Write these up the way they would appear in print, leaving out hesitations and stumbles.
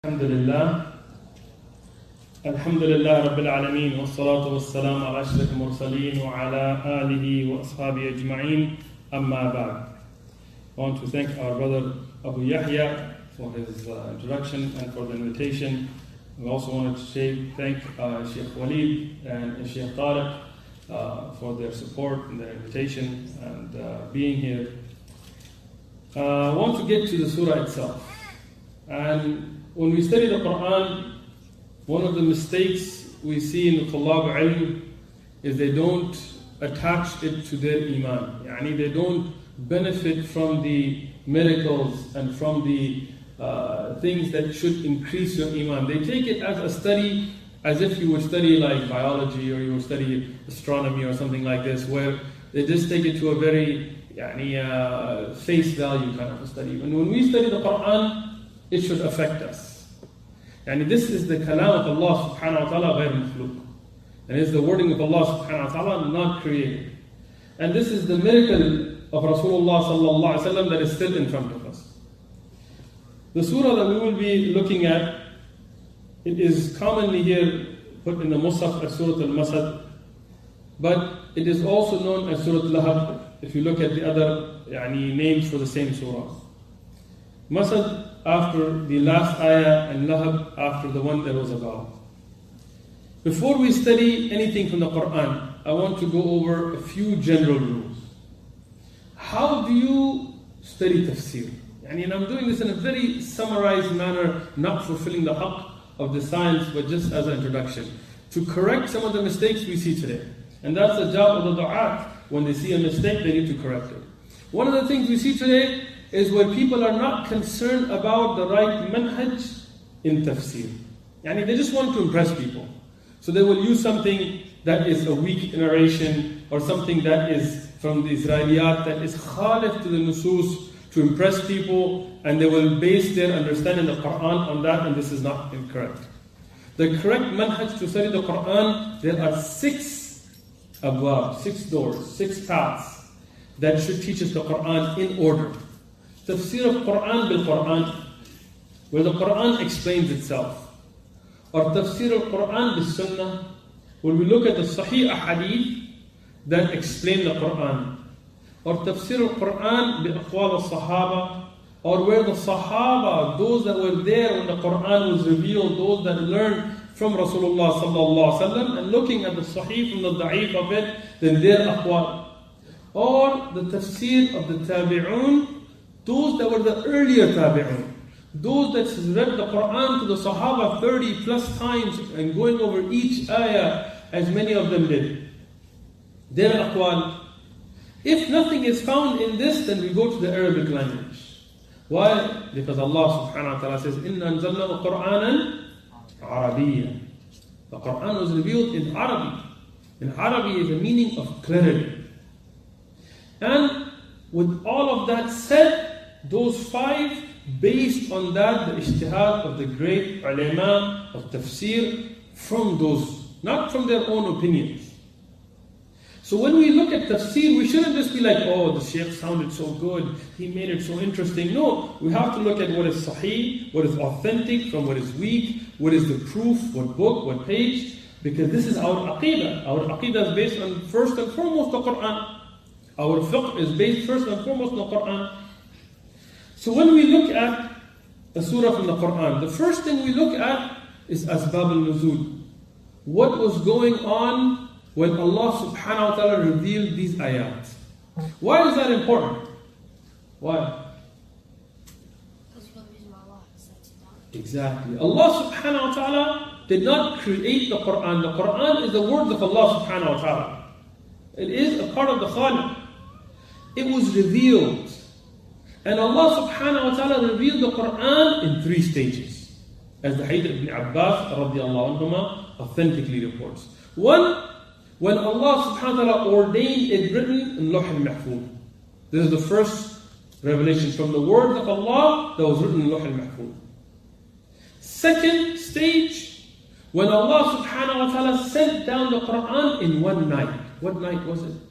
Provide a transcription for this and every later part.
الحمد لله رب العالمين والصلاة والسلام على أشرف المرسلين وعلى آله وأصحابه أجمعين أما بعد. I want to thank our brother Abu Yahya for his introduction and for the invitation. We also wanted to thank Sheikh Walid and Sheikh Tariq for their support and their invitation and being here. I want to get to the surah itself. And when we study the Quran, one of the mistakes we see in the Tullab Ilm is they don't attach it to their Iman. Yani they don't benefit from the miracles and from the things that should increase your Iman. They take it as a study, as if you would study like biology or you would study astronomy or something like this, where they just take it to a very face value kind of a study. And when we study the Quran, it should affect us. And this is the kalam of Allah subhanahu wa ta'ala غير مخلوق. And it's the wording of Allah subhanahu wa ta'ala not created. And this is the miracle of Rasulullah sallallahu alaihi wasallam that is still in front of us. The surah that we will be looking at, it is commonly here put in the Musaf as Surah Al-Masad, but it is also known as Surah Lahab if you look at the other names for the same surah. Masad after the last ayah and Lahab after the one that was above. Before we study anything from the Quran, I want to go over a few general rules. How do you study tafsir? And I'm doing this in a very summarized manner, not fulfilling the haqq of the science, but just as an introduction, to correct some of the mistakes we see today. And that's the job of the du'at. When they see a mistake, they need to correct it. One of the things we see today is where people are not concerned about the right manhaj in tafsir. They just want to impress people. So they will use something that is a weak narration or something that is from the Israeliyat that is khalif to the nusus to impress people, and they will base their understanding of the Quran on that, and this is not incorrect. The correct manhaj to study the Quran, there are 6 abwab, 6 doors, 6 paths that should teach us the Quran in order. Tafsir of Quran bil Quran, where the Quran explains itself. Or Tafsir of Quran bil Sunnah, where we look at the Sahih Ahadith that explain the Quran. Or Tafsir of Quran bi Aqwal al Sahaba, or where the Sahaba, those that were there when the Quran was revealed, those that learned from Rasulullah sallallahu alaihi wasallam, and looking at the Sahih from the Da'if of it, then their Aqwal. Or the Tafsir of the Tabi'un, those that were the earlier tabi'un, those that read the Quran to the Sahaba 30 plus times and going over each ayah as many of them did. Their aqwal. If nothing is found in this, then we go to the Arabic language. Why? Because Allah subhanahu wa ta'ala says, إِنَّا أَنزَلْنَا قُرْآنًا عَرَبِيًّا. The Quran was revealed in Arabic. And Arabic is the meaning of clarity. And with all of that said, those 5, based on that, the ijtihad of the great ulama of tafsir from those, not from their own opinions. So when we look at tafsir, we shouldn't just be like, oh, the shaykh sounded so good, he made it so interesting. No, we have to look at what is sahih, what is authentic from what is weak, what is the proof, what book, what page, because this is our aqidah. Our aqidah is based on first and foremost the Quran. Our fiqh is based first and foremost on the Quran. So when we look at a surah from the Quran, the first thing we look at is Asbab al-Nuzul. What was going on when Allah subhanahu wa ta'ala revealed these ayat? Why is that important? Why? Because you know the reason why Allah sent it down. Exactly. Allah subhanahu wa ta'ala did not create the Quran. The Quran is the words of Allah subhanahu wa ta'ala. It is a part of the Khaliq. It was revealed. And Allah subhanahu wa ta'ala revealed the Quran in 3 stages, as the Hadith ibn Abbas radiallahu anhuma authentically reports. One, when Allah subhanahu wa ta'ala ordained it written in Lawh al-Mahfuz. This is the first revelation from the words of Allah that was written in Lawh al-Mahfuz. Second stage, when Allah subhanahu wa ta'ala sent down the Quran in one night. What night was it?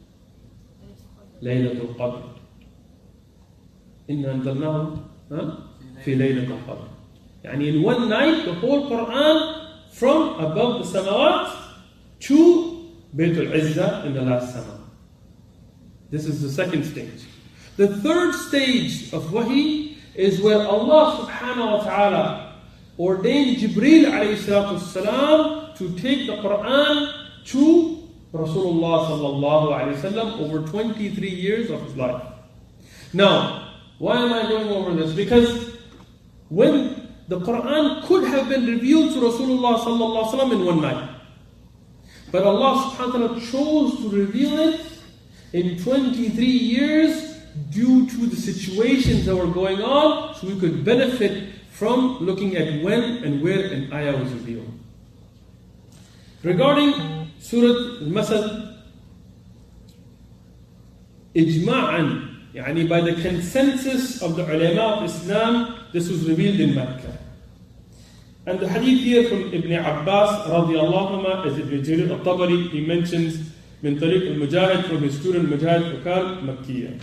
Laylatul Qadr. إِنَّا أَنزَلْنَاهُ فِي لَيْلَةِ الْقَدْرِ. In one night, the whole Quran from above the samawat to Baytul Izzah in the last sama. This is the second stage. The third stage of wahi is where Allah subhanahu wa ta'ala ordained Jibreel alayhi salatu wasalam to take the Quran to Rasulullah sallallahu alayhi wasallam over 23 years of his life. Now, why am I going over this? Because when the Quran could have been revealed to Rasulullah sallallahu alayhi wasallam in one night, but Allah subhanahu wa ta'ala chose to reveal it in 23 years due to the situations that were going on, so we could benefit from looking at when and where an ayah was revealed. Regarding Surah Al-Masad, ijma'an, by the consensus of the ulama of Islam, this was revealed in Mecca. And the hadith here from Ibn Abbas radiallahu anhu, as Ibn Jarir al-Tabari, he mentions min tariq al-Mujahid, from his student Mujahid Ukal Makkiyah.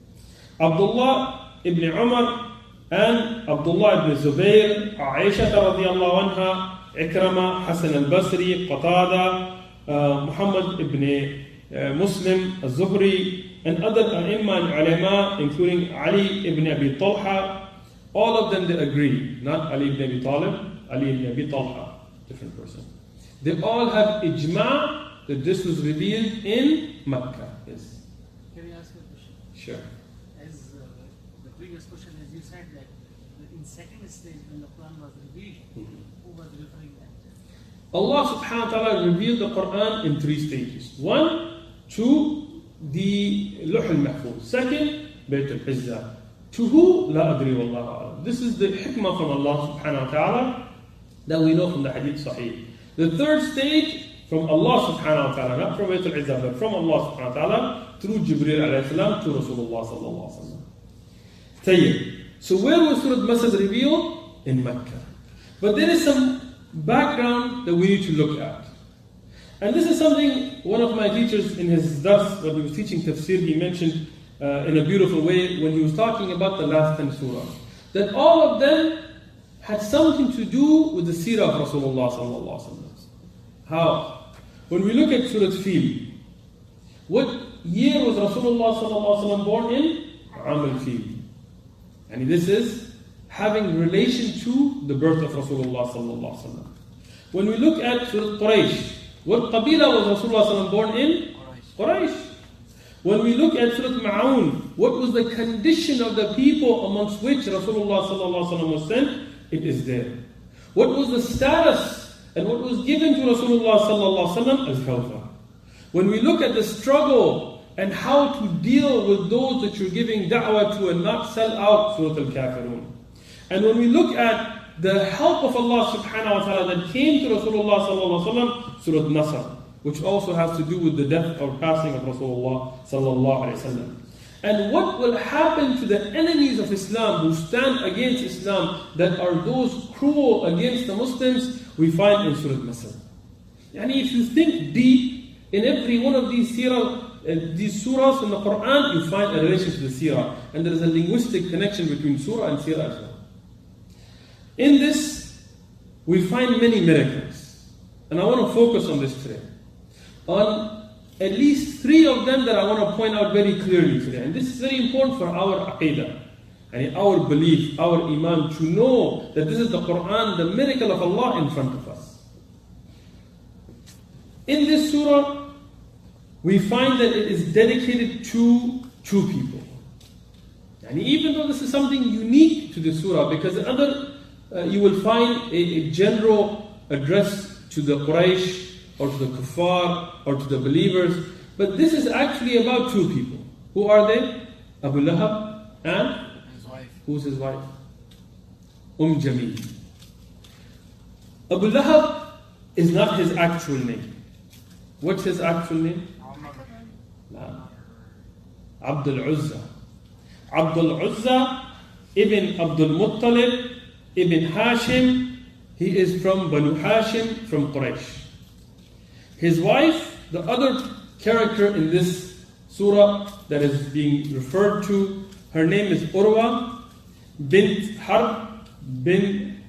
Abdullah ibn Umar and Abdullah ibn Zubayr, Aisha radiallahu anha, Ikrama, Hasan al-Basri, Qatada, Muhammad ibn Muslim al-Zuhri, and other A'imma and Ulama, including Ali ibn Abi Talha, all of them they agree, not Ali ibn Abi Talib, Ali ibn Abi Talha, different person. They all have ijma' that this was revealed in Mecca. Yes. Can I ask you a question? Sure. As the previous question, as you said that in second stage when the Quran was revealed, who was referring that? Allah subhanahu wa ta'ala revealed the Quran in three stages. One, to the Luh al-Mahfuz. Second, Bayt al-Izzah. To who? La adri wallahu a'lam. This is the hikmah from Allah subhanahu wa ta'ala that we know from the hadith sahih. The third stage, from Allah subhanahu wa ta'ala, not from Bayt al-Izzah, but from Allah subhanahu wa ta'ala, through Jibreel alayhi salam to Rasulullah sallallahu alayhi wa sallam. Tayyib. So where was Surah Masad revealed? In Mecca. But there is some background that we need to look at. And this is something one of my teachers in his dars, when he was teaching tafsir, he mentioned in a beautiful way when he was talking about the last 10 surahs. That all of them had something to do with the seerah of Rasulullah sallallahu alaihi wasallam. How? When we look at Surah Fil, what year was Rasulullah sallallahu alaihi wasallam born in? Am al-Fil. And this is having relation to the birth of Rasulullah sallallahu alaihi wasallam. When we look at Surah Quraysh, what qabila was Rasulullah sallallahu alaihi wasallam born in? Quraysh. When we look at Surah Ma'un, what was the condition of the people amongst which Rasulullah sallallahu alaihi wasallam was sent? It is there. What was the status and what was given to Rasulullah sallallahu alaihi wasallam as Kawthar? When we look at the struggle and how to deal with those that you're giving da'wah to and not sell out, Surah Al-Kafirun. And when we look at the help of Allah subhanahu wa ta'ala that came to Rasulullah sallallahu alaihi wasallam, Surah Nasr, which also has to do with the death or passing of Rasulullah sallallahu alaihi wasallam. And what will happen to the enemies of Islam who stand against Islam, that are those cruel against the Muslims, we find in Surah Masad. If you think deep, in every one of these surahs in the Quran, you find a relation to the seerah. And there is a linguistic connection between surah and seerah as well. In this, we find many miracles. And I want to focus on this today. On at least 3 of them that I want to point out very clearly today. And this is very important for our aqidah, and our belief, our iman, to know that this is the Quran, the miracle of Allah in front of us. In this surah, we find that it is dedicated to 2 people. And even though this is something unique to the surah, because the other, you will find a general address to the Quraysh, or to the kuffar, or to the believers. But this is actually about 2 people. Who are they? Abu Lahab and His wife. Who's his wife? Jameel. Abu Lahab is not his actual name. What's his actual name? La. Abdul Uzza. Abdul Uzza ibn Abdul Muttalib ibn Hashim. He is from Banu Hashim, from Quraysh. His wife, the other character in this surah that is being referred to, her name is Urwa bint Harb bin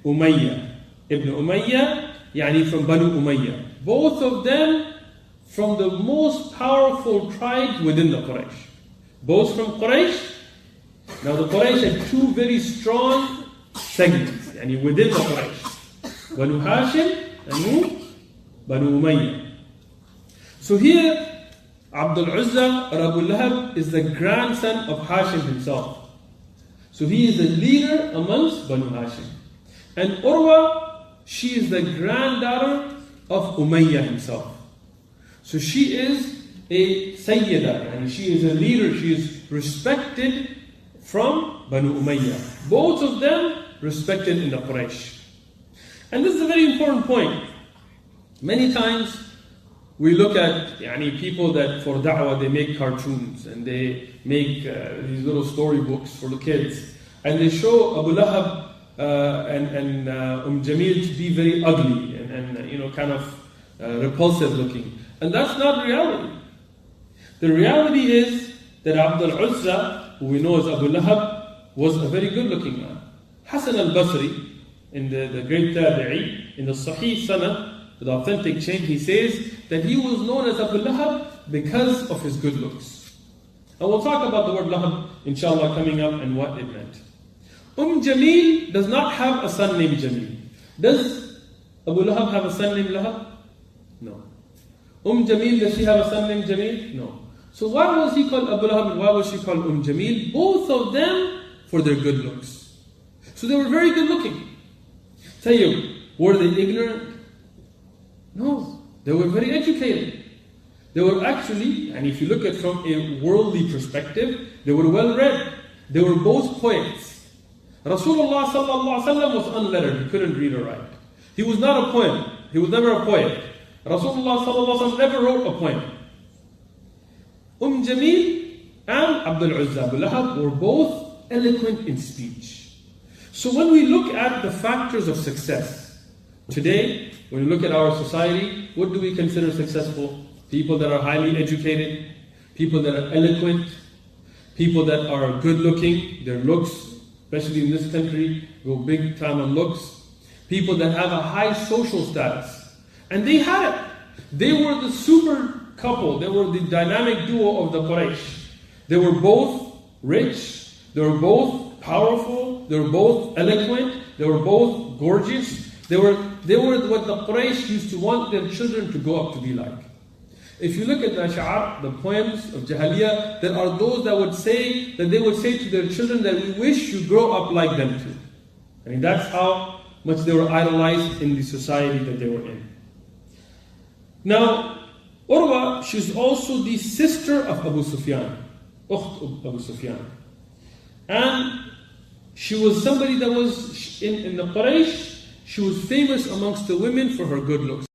Umayyah. Ibn Umayyah, yani from Banu Umayyah. Both of them from the most powerful tribe within the Quraysh. Both from Quraysh. Now the Quraysh had two very strong segments, yani within the Quraysh. Banu Hashim and Banu Umayyah. So here, Abdul Uzza or Abu Lahab is the grandson of Hashim himself. So he is the leader amongst Banu Hashim. And Urwa, she is the granddaughter of Umayyah himself. So she is a Sayyida, and she is a leader, she is respected from Banu Umayyah. Both of them respected in the Quraysh. And this is a very important point. Many times we look at people that for da'wah they make cartoons and they make these little storybooks for the kids. And they show Abu Lahab and Jamil to be very ugly and kind of repulsive looking. And that's not reality. The reality is that Abdul Uzza, who we know as Abu Lahab, was a very good looking man. Hasan al-Basri, in the great Tabi'i, in the Sahih Sanad, with authentic chain, he says that he was known as Abu Lahab because of his good looks. And we'll talk about the word Lahab, inshallah, coming up and what it meant. Jamil does not have a son named Jamil. Does Abu Lahab have a son named Lahab? No. Jamil, does she have a son named Jamil? No. So why was he called Abu Lahab and why was she called Jamil? Both of them for their good looks. So they were very good looking. Tayyib, were they ignorant? No, they were very educated. They were actually, and if you look at it from a worldly perspective, they were well read. They were both poets. Rasulullah sallallahu alaihi wasallam was unlettered. He couldn't read or write. He was not a poem. He was never a poet. Rasulullah sallallahu alaihi wasallam never wrote a poem. Jamil and Abdul Uzza, Abu Lahab, were both eloquent in speech. So when we look at the factors of success, today, when we look at our society, what do we consider successful? People that are highly educated, people that are eloquent, people that are good looking, their looks, especially in this country, go big time on looks. People that have a high social status. And they had it. They were the super couple, they were the dynamic duo of the Quraysh. They were both rich, they were both powerful, they were both eloquent, they were both gorgeous. They were what the Quraysh used to want their children to grow up to be like. If you look at the ash'ar, the poems of Jahiliyyah, there are those that would say to their children that we wish you grow up like them too. I mean, that's how much they were idolized in the society that they were in. Now, Urwa, she's also the sister of Abu Sufyan, Ukht of Abu Sufyan. And she was somebody that was in the Quraysh, she was famous amongst the women for her good looks.